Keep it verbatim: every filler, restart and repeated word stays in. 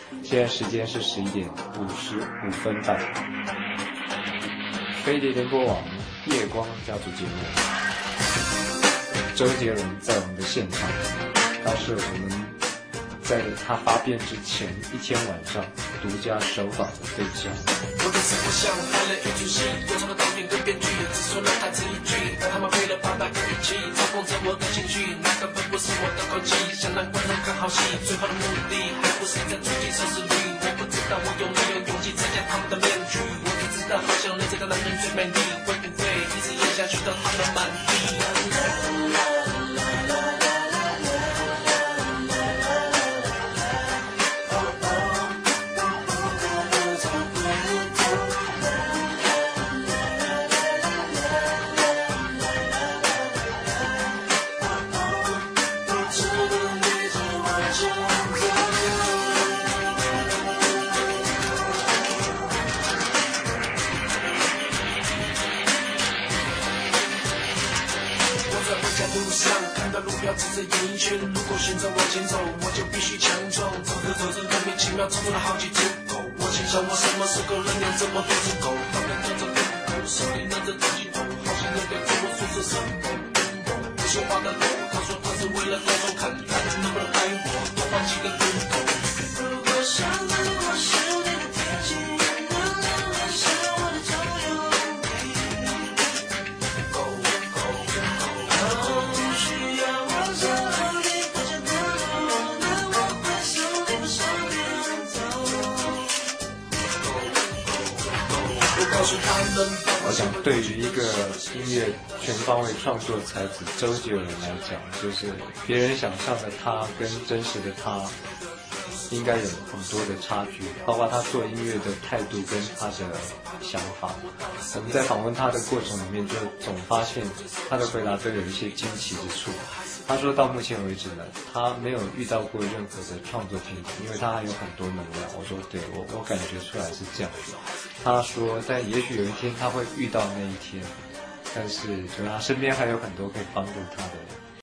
现在时间是十一点五十五分半。飞碟联播网夜光家族节目，周杰伦在我们的现场，他是我们在他发片之前一天晚上独家首访的对象。 我的生活像拍了一出戏，有什么导演跟编剧只说了台词一句，但他们配了八百个语气，操控着我的情绪，那根本不是我的口气，想让观众看好戏，最后的目的还不是在促进收视率。我不知道我有没有勇气拆下他们的面具，我只知道好像那这个男人最美丽，会不会一直演下去到他们满地。指着演艺圈，如果选择往前走，我就必须强壮。走着走着，莫名其妙冲出了好几只狗。我心想，我什么时候能养这么多只狗？他们叫着狗狗，手里拿着手机筒，好像有点对我说着什么。不说话的狗，他说他是为了观众看，看能不能害我多放几个狗狗。如果想问我是你的天气，能让我是我的周游。狗狗狗。 我想，对于一个音乐全方位创作才子周杰伦来讲，就是别人想象的他跟真实的他应该有很多的差距，包括他做音乐的态度跟他的想法。我们在访问他的过程里面，就总发现他的回答都有一些惊奇之处。他说到目前为止呢，他没有遇到过任何的创作瓶颈，因为他还有很多能量。我说对，我我感觉出来是这样子。他说，但也许有一天他会遇到那一天，但是就他身边还有很多可以帮助他的人。